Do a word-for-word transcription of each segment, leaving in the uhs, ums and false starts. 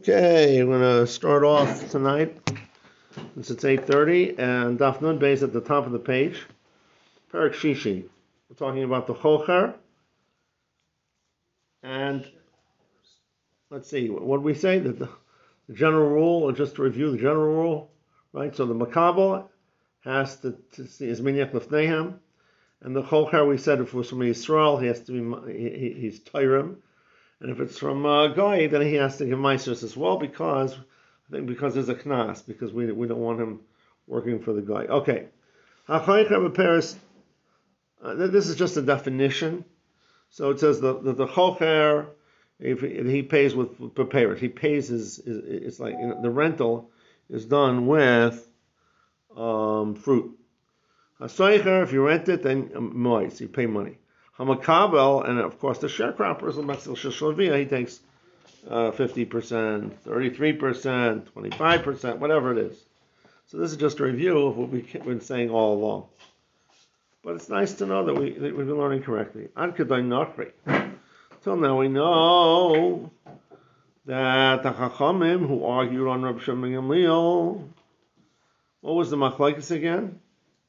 Okay, we're going to start off tonight since it's eight thirty, and Daf Nun Beis at the top of the page. Perek Shishi. We're talking about the Chocher. And let's see, what did we say? That the, the general rule, or just to review the general rule, right? So the Makabel has to, to see his Minyak Lefnehem, and the Chocher, we said, if it was from Yisrael, he has to be, he, he's Tyrem. And if it's from a guy, then he has to give Meisos as well, because I think because there's a knas, because we we don't want him working for the guy. Okay, Paris. Uh, this is just a definition. So it says that the, the chocher, if he pays with, with prepared, he pays his, his it's like, you know, the rental is done with um, fruit. Hasoicher, if you rent it, then mois, you pay money. Hamakabel, and of course the sharecropper is the he takes uh, fifty percent, thirty-three percent, twenty-five percent, whatever it is. So this is just a review of what we've been saying all along. But it's nice to know that, we, that we've been learning correctly. Ad Kedai Nachri. Till now we know that the Chachamim who argued on Reb Shimon Gamliel, what was the machlokes again?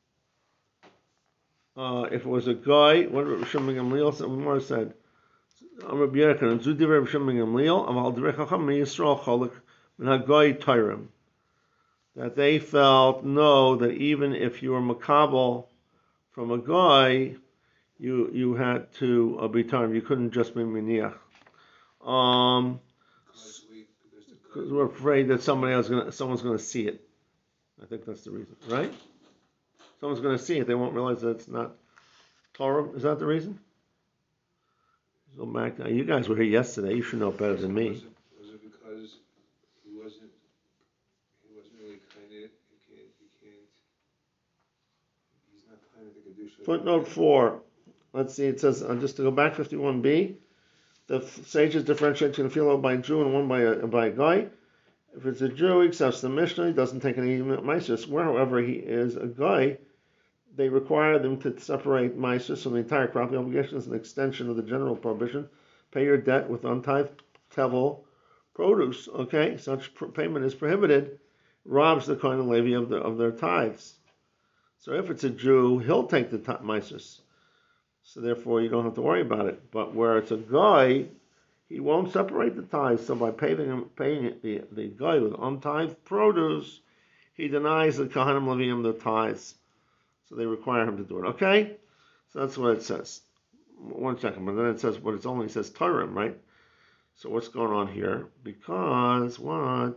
Uh, if it was a guy, what did Reb Shimon Gamliel said? More said, Reb Yechon, and Zudi Reb Shimon Gamliel, Aval Direi Chachamim Yisrael Cholek Min Hagoy Tyrem, that they felt no, that even if you were makabel from a guy, you you had to uh, be Tyrem. You couldn't just be miniach. Um, because we're afraid that somebody else gonna, someone's going to see it. I think that's the reason, right? Someone's going to see it. They won't realize that it's not Torah. Is that the reason? Go back now. You guys were here yesterday. You should know better than me. Was it, was it because he wasn't he wasn't really kind of he can't he can't he's not kind of the kedusha. Footnote four. Let's see. It says uh, just to go back fifty-one b. The sages differentiate between a philo by a Jew and one by a by a guy. If it's a Jew, he accepts the Mishnah. He doesn't take any meisus. Where, however, he is a guy, they require them to separate meisus from the entire crop. The obligation is an extension of the general prohibition. Pay your debt with untithed tevel produce. Okay, such payment is prohibited. Robs the Kohen and Levi of, the, of their tithes. So if it's a Jew, he'll take the t- meisus. So therefore, you don't have to worry about it. But where it's a guy, he won't separate the tithes. So by paying him, paying the, the guy with untithed produce, he denies the Kohanim Leviim the tithes. So they require him to do it. Okay? So that's what it says. One second, but then it says, but it only says Torah, right? So what's going on here? Because what?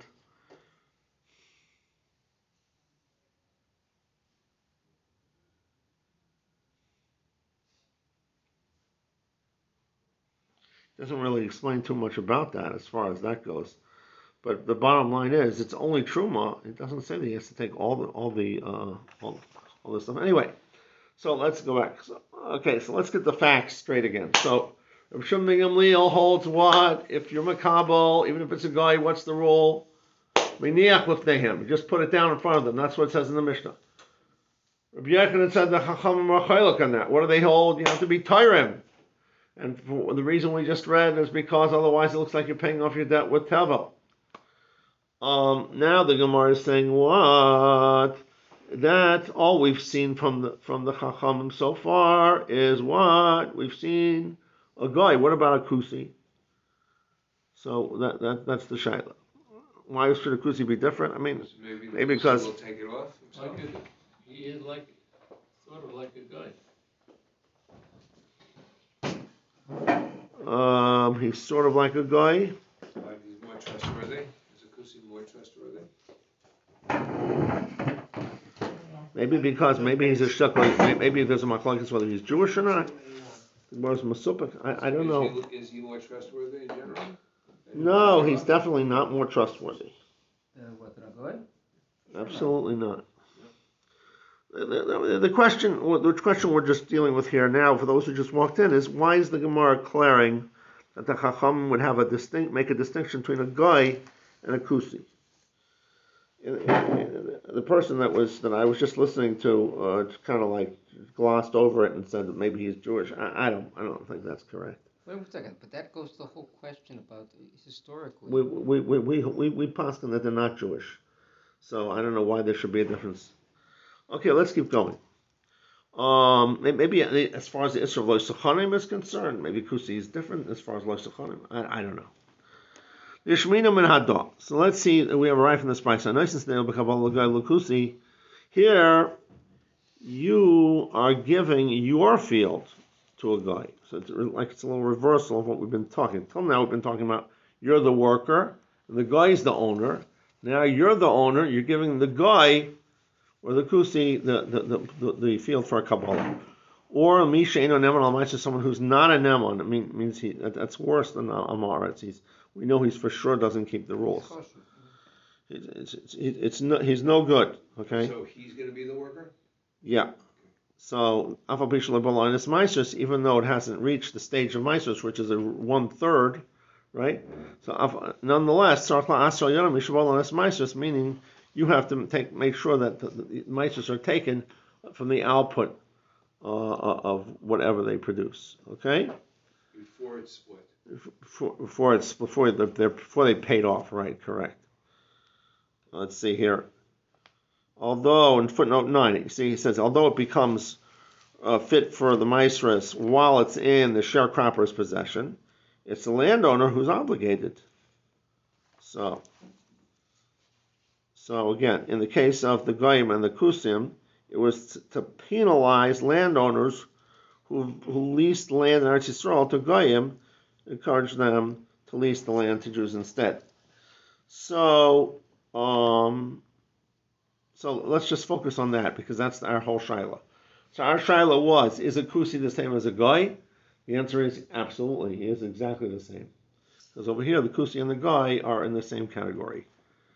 Doesn't really explain too much about that as far as that goes. But the bottom line is, it's only truma. It doesn't say that he has to take all the all the uh, all, all this stuff. Anyway, so let's go back. So, okay, so let's get the facts straight again. So Reb Shimon ben Gamliel holds what? If you're makabel, even if it's a guy, what's the rule? Miniach lifneihem. You just put it down in front of them. That's what it says in the Mishnah. Reb Yechon said the Chachamim are chaylik on that. What do they hold? You have to be Tyrem. And for the reason we just read is because otherwise it looks like you're paying off your debt with tevel. Um, now the Gemara is saying what? That all we've seen from the from the Chachamim so far is what? We've seen a guy. What about a kusi? So that, that that's the shaila. Why should a kusi be different? I mean, maybe, maybe because we'll take it off. Like a, he is like sort of like a guy. Um, he's sort of like a guy. Like he's more trustworthy. Is a kusi more trustworthy? Maybe because maybe he's a shakal. Maybe there's a machlokes whether he's Jewish or not. Where's Masupik? I I don't know. Is he, is he more trustworthy in general? No, he's definitely not more trustworthy. Uh, what, Ragoy? Absolutely not. The, the, the question, the question we're just dealing with here now, for those who just walked in, is why is the Gemara declaring that the Chacham would have a distinct, make a distinction between a guy and a kusi? The person that was that I was just listening to uh, kind of like glossed over it and said that maybe he's Jewish. I, I don't, I don't think that's correct. Wait a second, but that goes to the whole question about historically. We we we we we, we poskin that they're not Jewish, so I don't know why there should be a difference. Okay, let's keep going. Um, may- maybe as far as the Isra of Lo Sechanim is concerned, maybe Kusi is different as far as Lo Sechanim. I, I don't know. Yishmina min Hadah. So let's see. We have arrived from the spice. Kusi. Here, you are giving your field to a guy. So it's like it's a little reversal of what we've been talking. Till now, we've been talking about you're the worker, and the guy's the owner. Now you're the owner. You're giving the guy or the kusi the the, the, the, the field for a kabbalah. Or misha eno neman al ma'aser, someone who's not a neman. It mean, means he that, that's worse than a amaretz. He's we know he's for sure doesn't keep the rules. It's, it's, it's, it's no, he's no good. Okay. So he's going to be the worker? Yeah. So Afal Bishal Balanis Meisers, even though it hasn't reached the stage of Meisers, which is a one third, right? So nonetheless, Sarkla Asral Yonam Bishal Balanis Meisers, meaning you have to take make sure that the, the Meisers are taken from the output uh, of whatever they produce. Okay. Before it's split. Before, before it's before they're before they paid off, right? Correct. Let's see here. Although in footnote nine, you see he says, although it becomes uh, fit for the maestris while it's in the sharecropper's possession, it's the landowner who's obligated. So, so again, in the case of the goyim and the kusim, it was to penalize landowners who who leased land in Eretz Yisrael to goyim, encourage them to lease the land to Jews instead. So, um, so let's just focus on that because that's our whole shaila. So our shaila was: is a kusi the same as a guy? The answer is absolutely. He is exactly the same. Because over here, the kusi and the guy are in the same category.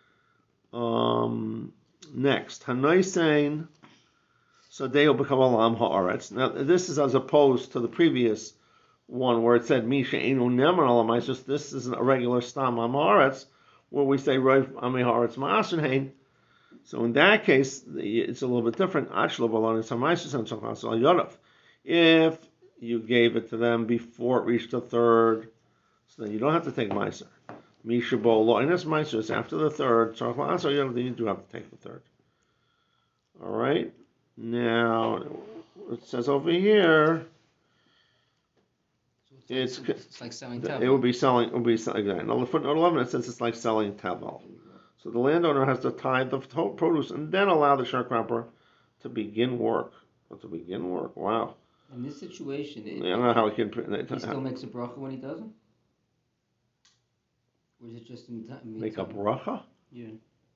Um, next, hanaisein sadeo b'kavalam haaretz. Now this is as opposed to the previous one where it said Misha Enu Neman Alamaisus. This is a regular Stam Amaretz where we say Rav Amiharetz Ma'asenhain. So in that case, it's a little bit different. If you gave it to them before it reached a third, so then you don't have to take Meiser. Misha Bo Loinus Meiser is after the third, so then you do have to take the third. All right. Now it says over here. It's, It's, it's like selling tevel. It would be selling. It would be selling. Exactly. On the footnote eleven, it says it's like selling tevel. So the landowner has to tithe the produce and then allow the sharecropper to begin work. Or to begin work. Wow. In this situation, it, I don't know how he can. he still makes a bracha when he doesn't, or is it just in time? Make a bracha. Yeah.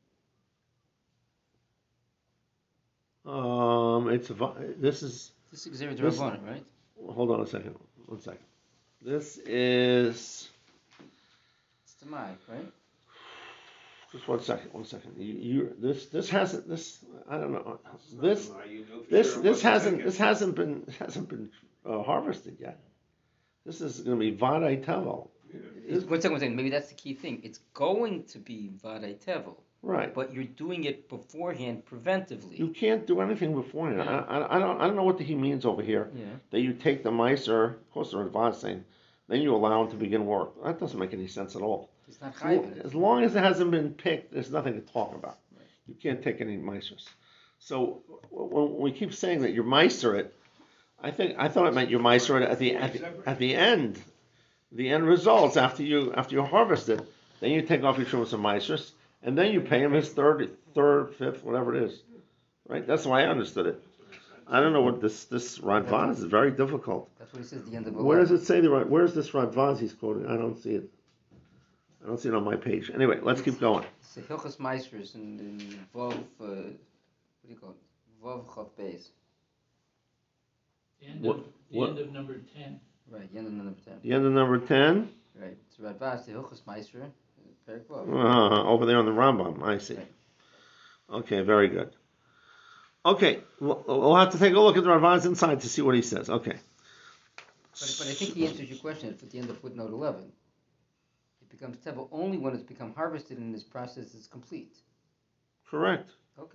Um, it's this is. This is Xer this- Rabbanan, right? Hold on a second. One second. This is. It's the Mai, right? Just one second. One second. You, you this this hasn't this I don't know this Well, you know for this sure it this wasn't hasn't taken. this hasn't been hasn't been uh, harvested yet. This is going to be vadai tevel. It's, one second, one second. Maybe that's the key thing. It's going to be Vadai Tevel, Right. but you're doing it beforehand, preventively. You can't do anything beforehand. Yeah. I, I, I don't I don't know what he means over here. Yeah. That you take the miser, of course they're advising, then you allow him to begin work. That doesn't make any sense at all. It's not chayiv in it. As long as it hasn't been picked, there's nothing to talk about. Right. You can't take any misers. So when we keep saying that you're miser it, I think I thought it meant you're miser it at the at the, at the end. The end results after you after you harvest it, then you take off your shumas and misers, and then you pay him his third, third, fifth, whatever it is. Right? That's the way I understood it. I don't know what this this Radvan is. Very difficult. That's what he says at the end of Where does eleven. it say the right? Where's this Radvan he's quoting? I don't see it. I don't see it on my page. Anyway, let's keep going. It's the Hilchas Meisers in, in Vov, uh, what do you call it? Vov Chav Beis. The end What- of, the what- end of number ten. Right, the end of number ten. The end of number ten. Right. It's Radvas, the Hilchas Meiser, Perik Vov. Uh, over there on the Rambam. I see. Okay, very good. Okay, we'll, we'll have to take a look at the Radvan's inside to see what he says. Okay. But, but I think he answers your question at the end of footnote eleven. It becomes tevel only when it's become harvested and this process is complete. Correct. Okay.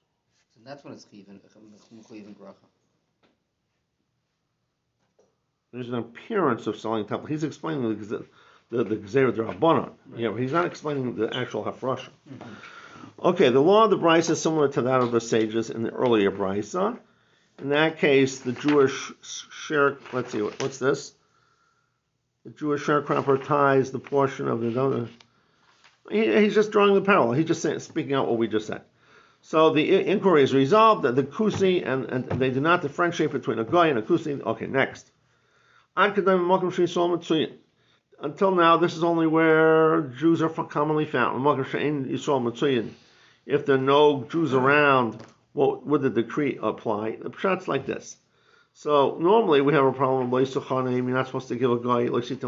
So that's when it's chiv and bracha. there's an appearance of selling temple. He's explaining the the the, the Gzeira D'Rabbanan. Yeah, but he's not explaining the actual Hafrasha. Mm-hmm. Okay, the law of the Brisa is similar to that of the sages in the earlier Brisa. In that case, the Jewish share, let's see, what's this? The Jewish sharecropper ties the portion of the, he, he's just drawing the parallel. He's just saying, speaking out what we just said. So the inquiry is resolved that the Kusi, and, and they do not differentiate between a Goy and a Kusi. Okay, next. Until now, this is only where Jews are commonly found. If there are no Jews around, what would the decree apply? The pshat's like this. So normally we have a problem with you're not supposed to give a guy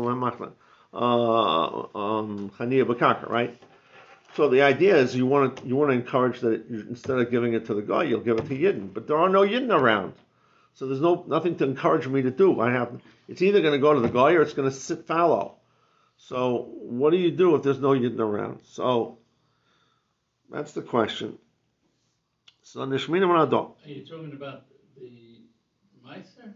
uh, um, right? So the idea is you want to you want to encourage that you, instead of giving it to the guy, you'll give it to Yidden. But there are no Yidden around, so there's no nothing to encourage me to do. I have it's either going to go to the guy or it's going to sit fallow. So what do you do if there's no Yidden around? So that's the question. So Nishmina Manadon. Are you talking about the Meiser?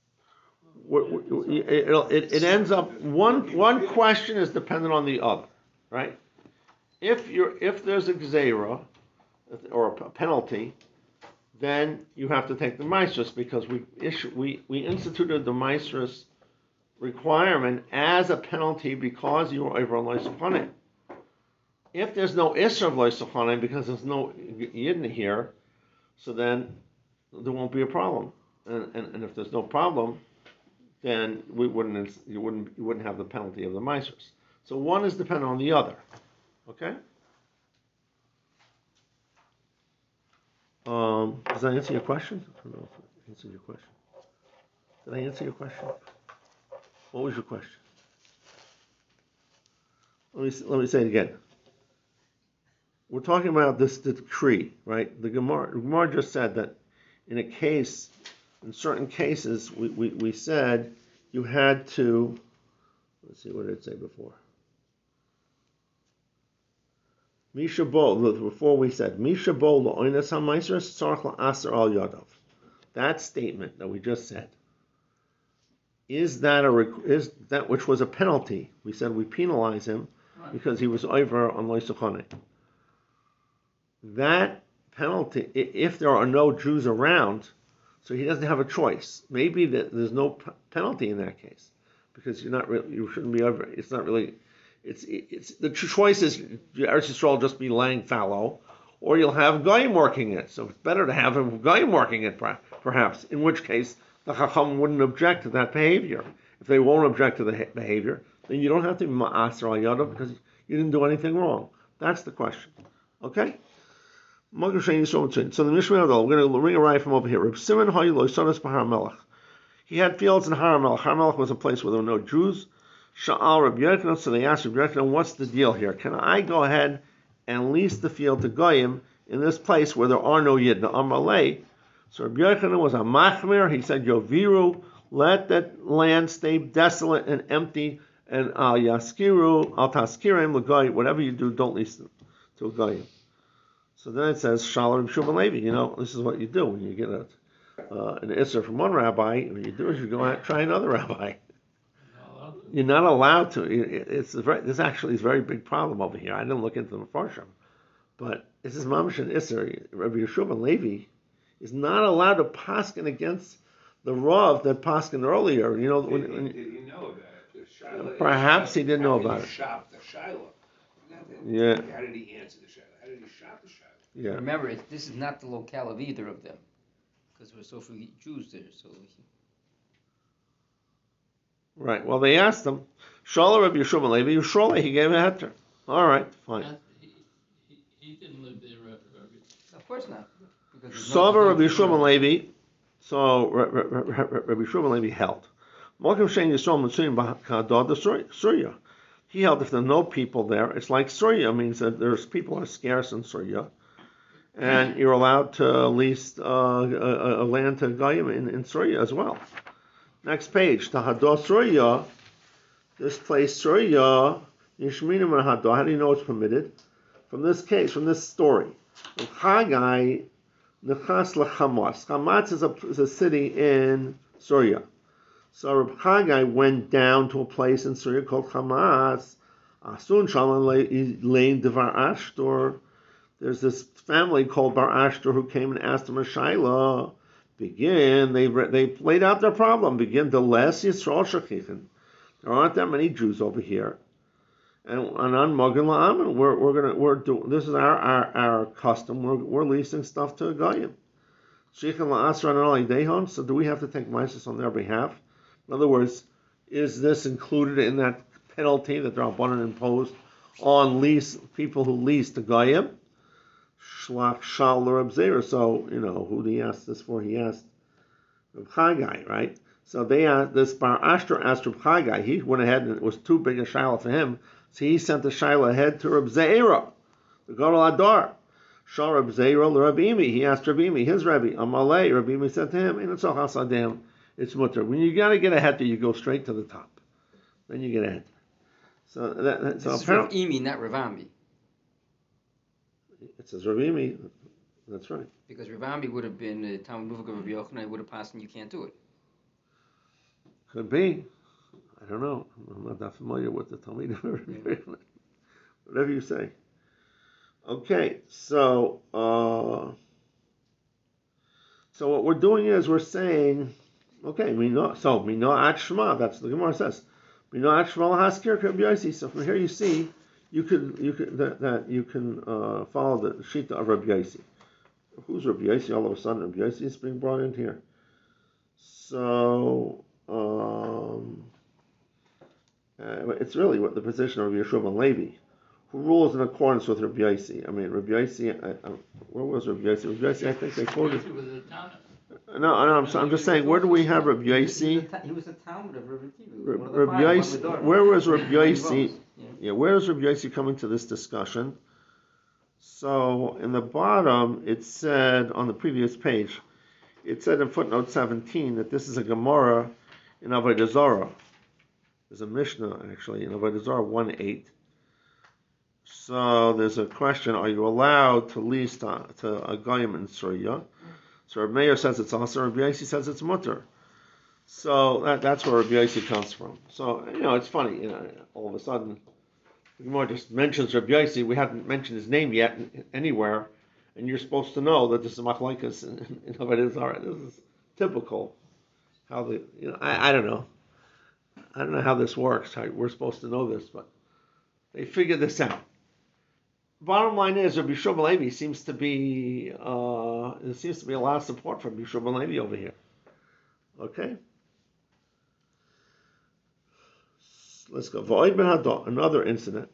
It, it, it ends up one one question is dependent on the other, right? If you're if there's a gzeira or a penalty, then you have to take the maestros because we issue we, we instituted the maestros requirement as a penalty because you were over on loisachanim. If there's no isra of loisachanim because there's no yidden here, so then there won't be a problem. And, and, and if there's no problem, then we wouldn't you wouldn't you wouldn't have the penalty of the maestros. So one is dependent on the other. Okay. Um, does that answer your question? I don't know if I answered your question. Did I answer your question? What was your question? Let me let me say it again. We're talking about this decree, right? The Gemara, the Gemara just said that in a case, in certain cases, we, we, we said you had to. Let's see, what did it say before? Misha Bol, before we said, Misha Bol lo'oines ha'maisros tzarich la'aser al yadav. That statement that we just said, is that a is that which was a penalty? We said we penalize him because he was over on loisachane. That penalty, if there are no Jews around, so he doesn't have a choice. Maybe that there's no penalty in that case because you're not really, you shouldn't be over. It's not really. It's it's the choice is Eretz Yisrael just be laying fallow, or you'll have Goyim working it. So it's better to have him Goyim working it, perhaps. In which case the Chacham wouldn't object to that behavior. If they won't object to the behavior, then you don't have to be Ma'aser al Yadav because you didn't do anything wrong. That's the question. Okay. So the Mishnah, we're going to ring a ride from over here. Reb Simon Haylo Sonas Bahar Melech. He had fields in Har Melech. Har Melech was a place where there were no Jews. Sha'al Reb Yerkon, so they asked Reb Yerkon, what's the deal here? Can I go ahead and lease the field to Goyim in this place where there are no Yidna Amalei? So Reb Yerkon was a machmir. He said, Yoviru, let that land stay desolate and empty, and al yaskiru, al taskirim, l'goy, whatever you do, don't lease them to a Goyim. So then it says, Shalom Shuman Levi, you know, this is what you do when you get a, uh, an Isser from one rabbi. What you do is you go out and try another rabbi. You're not allowed to. It's a very, this actually is a very big problem over here. I didn't look into the Mefarshim, but this is Mamash and Isser. Rabbi Yeshua Levi is not allowed to paskin against the Rav that paskin earlier. You know, did, when, he, did he know about it? Shiloh, perhaps he didn't know about he it. Shop the Shiloh. Yeah. How did he answer the Shiloh? How did he shop the Shiloh? Yeah. Remember, it, this is not the locale of either of them, because there were so few Jews there. So. Right. Well, they asked him, Shala Rabbi Yeshua Levi, Yeshua, he gave a heter. All right, fine. He, he, he didn't live there, Rabbi. Of course not. Sava Rabbi Yeshua Levi, so Rabbi Yeshua Levi held. Malkim Shein Yisrael Mitzuyim B'Hadad the Surya. He held if there are no people there, it's like Surya means that there's people are scarce in Surya, and you're allowed to lease uh, a, a land to Goyim in, in Surya as well. Next page, Tahador Surya, this place Surya, Yishminim Hador, how do you know it's permitted? From this case, from this story. Chagai Nechas Lechamas. Chamatz is a, is a city in Surya. So Reb Chagai went down to a place in Syria called Hamas. Asun Shalom Lein Devar Ashtor. There's this family called Bar Ashtor who came and asked him a Shaila. Begin, they they laid out their problem. Begin the less Yisrael Shachichin. There aren't that many Jews over here. And on Mogen La'amin, we're we're gonna we're doing this is our our, our custom. We're we're leasing stuff to a Goyim. Shichin La'asra Nali Dehon. So do we have to take Mises on their behalf? In other words, is this included in that penalty that the Rabbanan imposed on lease people who lease to Goyim? Shlach Shal Reb Zera. So you know who he asked this for? He asked Reb Chagai, right? So they asked this Bar Ashtor asked Reb Chagai. He went ahead and it was too big a shaila for him. So he sent the shaila ahead to Reb Zeira, the Gadol Adar. Shah Reb Zeira l'Rabimi. He asked Rabimi, his Rebbe, Amalei. Rabimi said to him, "In Tzach Hasadem, it's mutter. When you gotta get ahead, you go straight to the top. Then you get ahead." So that, that so This is apparently Ravimi, not Ravami. it says Rabimi. That's right. Because Ravami would have been uh, Talmud Muvak of Rabbi Yochanan, would have passed and you can't do it. Could be. I don't know. I'm not that familiar with the Talmud. Whatever you say. Okay, so uh, so what we're doing is we're saying, okay, we know. So we know at Shema. That's the Gemara says. We know at Shema Haskir Rabbi Yossi. So from here you see, you can you can that, that you can uh, follow the shita of Rabbi Yossi. Who's Rabbi Yossi? All of a sudden, Rabbi Yossi is being brought in here. So. Um, uh, it's really what the position of Rabbi Yeshua ben Levi, who rules in accordance with Rabbi Yossi. I mean, Rabbi Yossi, I, I, where was Rabbi Yossi? Rabbi Yossi, I think they quoted. No, no, I'm, I'm just saying, where do we have Rabbi Yossi? He was the Talmud of Rabbi Kiva. Rabbi Yossi, where was Rabbi Yossi? Yeah, where is Rabbi Yossi coming to this discussion? So, in the bottom, it said, on the previous page, it said in footnote seventeen that this is a Gemara in Avodah Zarah. There's a Mishnah, actually, in Avodah Zarah one eight. So there's a question, are you allowed to lease to, to a Goyim in Syria? So Rabbi Meir says it's also, Rabbi Yossi says it's mutter. So that, that's where Rabbi Yossi comes from. So, you know, it's funny, you know, all of a sudden, the Gemara just mentions Rabbi Yossi, we haven't mentioned his name yet anywhere, and you're supposed to know that this is Machlaikas in, in Avodah Zarah. This is typical. How the, you know, I, I don't know. I don't know how this works. How we're supposed to know this, but they figured this out. Bottom line is, Rabbi Yeshua ben Levi seems to be uh, there seems to be a lot of support from Rabbi Yeshua ben Levi over here. Okay, let's go. V'oid ben Hadar, another incident.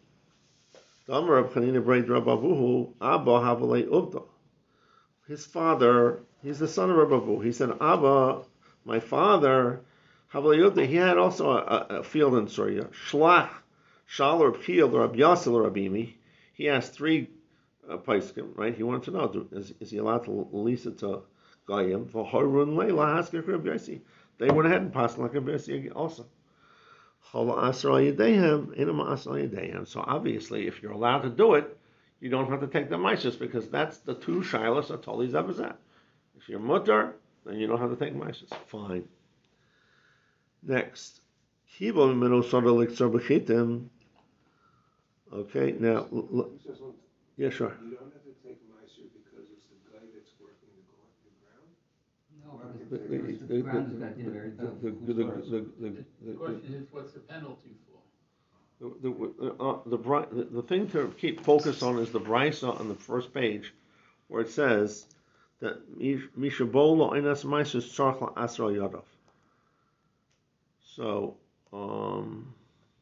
His father, he's the son of Rabbi Abu. He said, Abba, my father, he had also a, a field in Syria. Shlach, Shal Reb Chiel, Reb Yasil, Rabimi. He asked three uh, paiskim, right? He wanted to know, is, is he allowed to lease it to Goyim? For Harun Leila, Hasker Reb Yossi. They went ahead and passed like Reb Yossi also. So obviously, if you're allowed to do it, you don't have to take the mices because that's the two shilas of Toli Zebazat. If you're mutter, then you don't have to take mices. Fine. Next. Okay, now, l- l- yeah, sure. You don't have to take Meiser because it's the guy that's working the, go- the ground? No, The, because the, the ground is going to be very tough. the, the, the, the, The question is, what's the penalty for? the, the, uh, the, bri- the, the thing to keep focus on is the brisa on the first page, where it says that mishabolo inas meisus tzarch asra yadav. So um,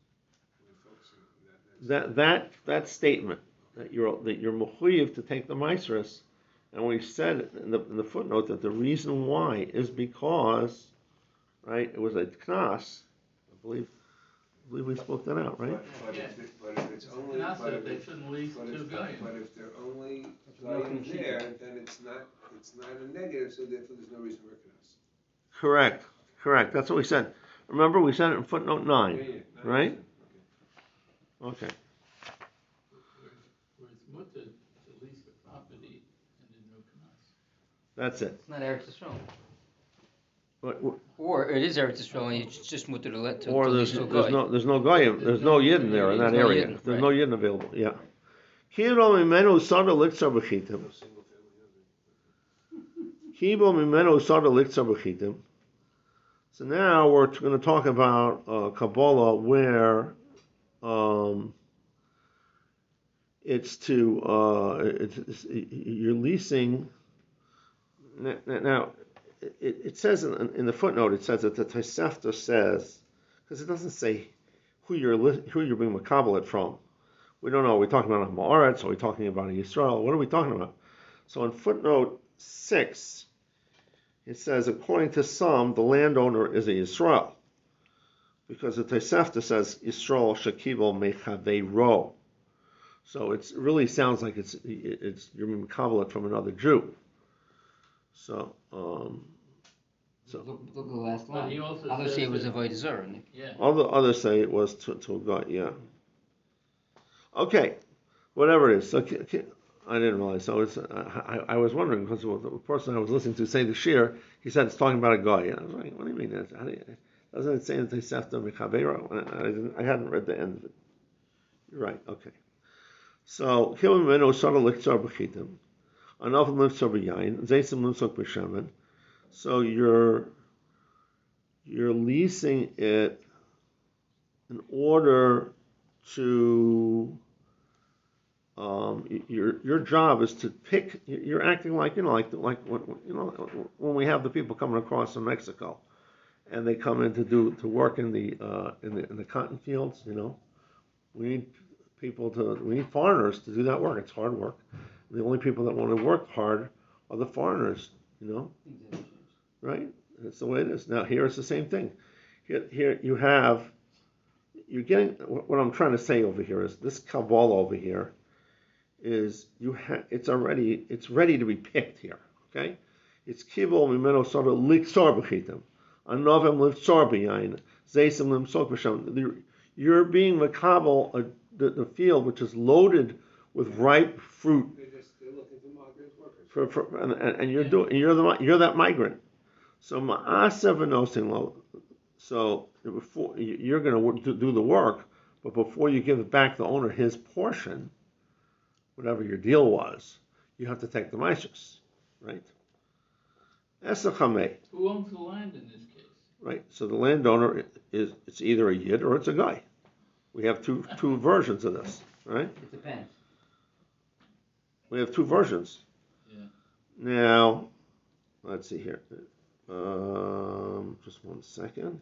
that that that statement that you're that you're mechuyev to take the meisrus, and we said in the, in the footnote that the reason why is because, right, it was a knas, I believe. I believe we spoke that out, right? But, but, Yeah. if, it, but if it's only, Not but that if, they it, shouldn't lease but, to if, Goyim. but if they're only no going confusion. there, then it's not it's not a negative, so therefore there's no reason to recognize. Correct, correct. That's what we said. Remember, we said it in footnote nine, Yeah, yeah, no, right? okay. Okay. Where it's mutter to lease the property and then no knas. That's it. It's not Eretz Yisrael. But- w- Or it is Eretz Yisrael and it's just mutter to let to. Or to there's, leave to there's goy. no, there's no goyim, there's no yidden there in that There's no area. yidden, There's right. no yidden available, yeah. Kiro mimenu sada liksar b'chitim. No single family. Kibo mimenu sada liksar b'chitim. So now we're going to talk about uh, Kabbalah where um, it's to, uh, it's, it's, you're leasing. Now, now it, it says in, in the footnote, it says that the Tosefta says, because it doesn't say who you're li- who you're being makabel it from. We don't know. Are we talking about a Ma'aretz? Are we talking about a Yisrael? What are we talking about? So in footnote six, it says, according to some, the landowner is a Yisrael, because the Tosefta says Yisrael shekibel mechaveiro. So it really sounds like it's it's you're being makabel it from another Jew. So, um, so Look, look at the last But he line. also Others says say it was that- a Avodah Zarah. Yeah. other others say it was to, to a guy. Yeah. Okay, whatever it is. So ki- ki- I didn't realize. So it's, I, I, I was wondering because the person I was listening to say the shir, he said it's talking about a guy. And I was like, what do you mean? That's, how do you, doesn't it say that they sefta mechavera? I didn't. I hadn't read the end of it. You're right. Okay. So killing meno sara liktzar b'chitim, another liktzar b'yayin, zaysim limsok b'shemen. So you're you're leasing it in order to um, your your job is to pick. You're acting like you know, like like you know, when we have the people coming across from Mexico, and they come in to do to work in the uh, in the in the cotton fields. You know, we need people to we need foreigners to do that work. It's hard work. The only people that want to work hard are the foreigners. You know, right? That's the way it is. Now here it's the same thing. Here, here you have. You're getting what I'm trying to say over here is this Kabbalah over here is you have it's already it's ready to be picked here. Okay, it's kibol mimeno sara liksar b'chitim, anovim liksar b'yayin, zaysim limsok b'shem. You're being makabel uh, the, the field which is loaded with ripe fruit. They're just, they're looking for migrant workers. For, for and, and you're doing you're the you're that migrant. So ma'asev v'nosin lo. So before you're going to do the work, but before you give it back the owner his portion, whatever your deal was, you have to take the maishas, right? Esachamei, Who owns the land in this case? right? So the landowner is it's either a yid or it's a guy. We have two two versions of this, right? It depends. We have two versions. Yeah. Now, let's see here. Um, just one second.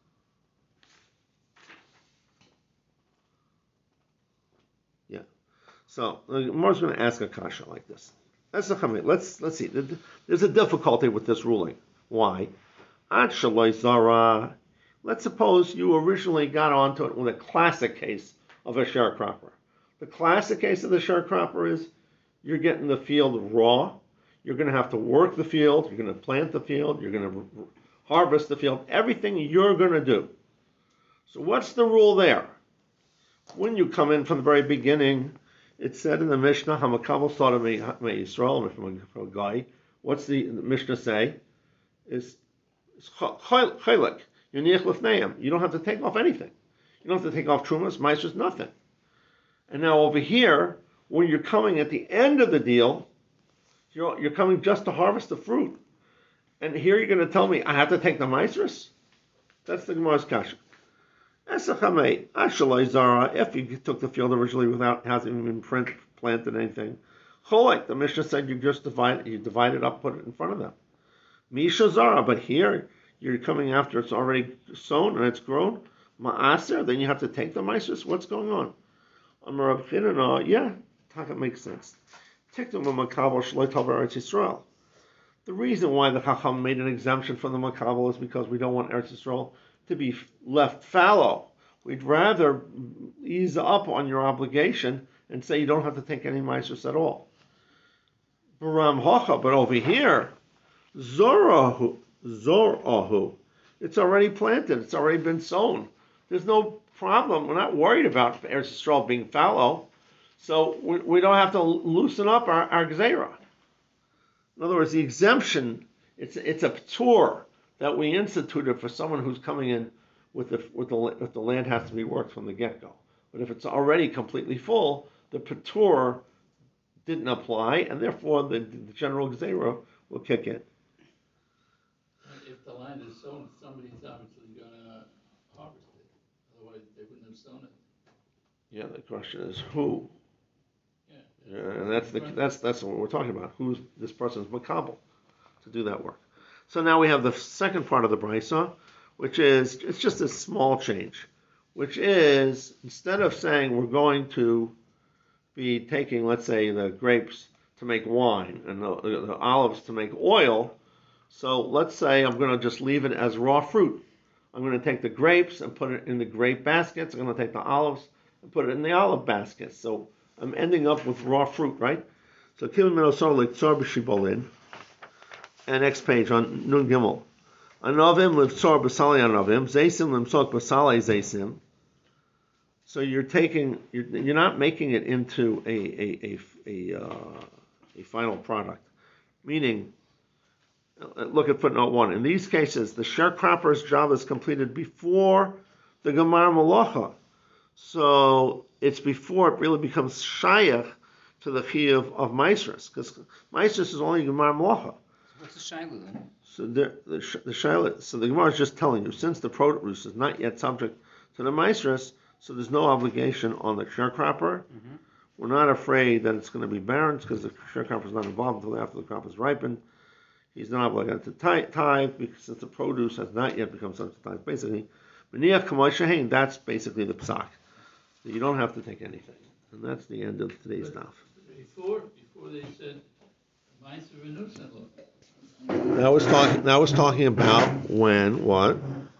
Yeah. So uh, Mar's going to ask a kasha like this. Let's let's let's see. There's a difficulty with this ruling. Why? Ad shaloi zara. Let's suppose you originally got onto it with a classic case of a sharecropper. The classic case of the sharecropper is you're getting the field raw. You're going to have to work the field. You're going to plant the field. You're going to harvest the field. Everything you're going to do. So what's the rule there? When you come in from the very beginning, it said in the Mishnah, Hamakabel started me Yisrael from a guy. What's the, the Mishnah say? Is chaylik. You don't have to take off anything. You don't have to take off trumas, maestros, nothing. And now over here, when you're coming at the end of the deal, you're, you're coming just to harvest the fruit. And here you're going to tell me I have to take the maestros? That's the Gemara's kasha. If you took the field originally without having even print, planted anything, cholek, the Mishnah said you just divide, you divide it up, put it in front of them. Misha zara, but here you're coming after it's already sown and it's grown. Ma'aser, then you have to take the maestros. What's going on? Amar Reb Chinana, yeah, that makes sense. Tiktum makabel shloi tavar Eretz Yisrael. The reason why the Chacham made an exemption from the makabel is because we don't want Eretz Yisrael to be left fallow. We'd rather ease up on your obligation and say you don't have to take any maestros at all. Baram Hocha, but over here, Zorahu, Zorahu, it's already planted, it's already been sown. There's no problem. We're not worried about Eretz Yisrael being fallow, so we, we don't have to loosen up our, our gzeira. In other words, the exemption, it's it's a p'tur. that we instituted for someone who's coming in with the with the with the land has to be worked from the get go. But if it's already completely full, the patur didn't apply, and therefore the, the general gzeira will kick in. If the land is sown, somebody's obviously gonna harvest it, otherwise they wouldn't have sown it. Yeah, the question is who. Yeah. Yeah, and that's the that's that's what we're talking about. Who's this person's makabel to do that work? So now we have the second part of the brisa, which is it's just a small change, which is instead of saying we're going to be taking, let's say, the grapes to make wine and the, the, the olives to make oil. So let's say I'm going to just leave it as raw fruit. I'm going to take the grapes and put it in the grape baskets. I'm going to take the olives and put it in the olive baskets. So I'm ending up with raw fruit, right? So Kivin Minosor Liktsor B'Shibolin. And next page on Nun Gimel. Anovim Livtsor B'Sali Anovim. Zaysim Limsok B'Sali Zaysim. So you're taking, you're, you're not making it into a a a a, uh, a final product. Meaning, look at footnote one. In these cases, the sharecropper's job is completed before the Gemar Malacha. So it's before it really becomes shayach to the chiyuv of Maisrus, because Maisrus is only Gemar Malacha. What's the shayla then? So the the, the shayla, so the Gemara is just telling you, since the produce is not yet subject to the Maisrus, so there's no obligation on the sharecropper. Mm-hmm. We're not afraid that it's going to be barren because the sharecropper is not involved until after the crop is ripened. He's not obligated to tithe because since the produce has not yet become subject to tithe. Basically, that's basically the psak. You don't have to take anything. And that's the end of today's daf. Before, before they said, Ma'aser v'nusan lo. That was talking. That was talking about when what?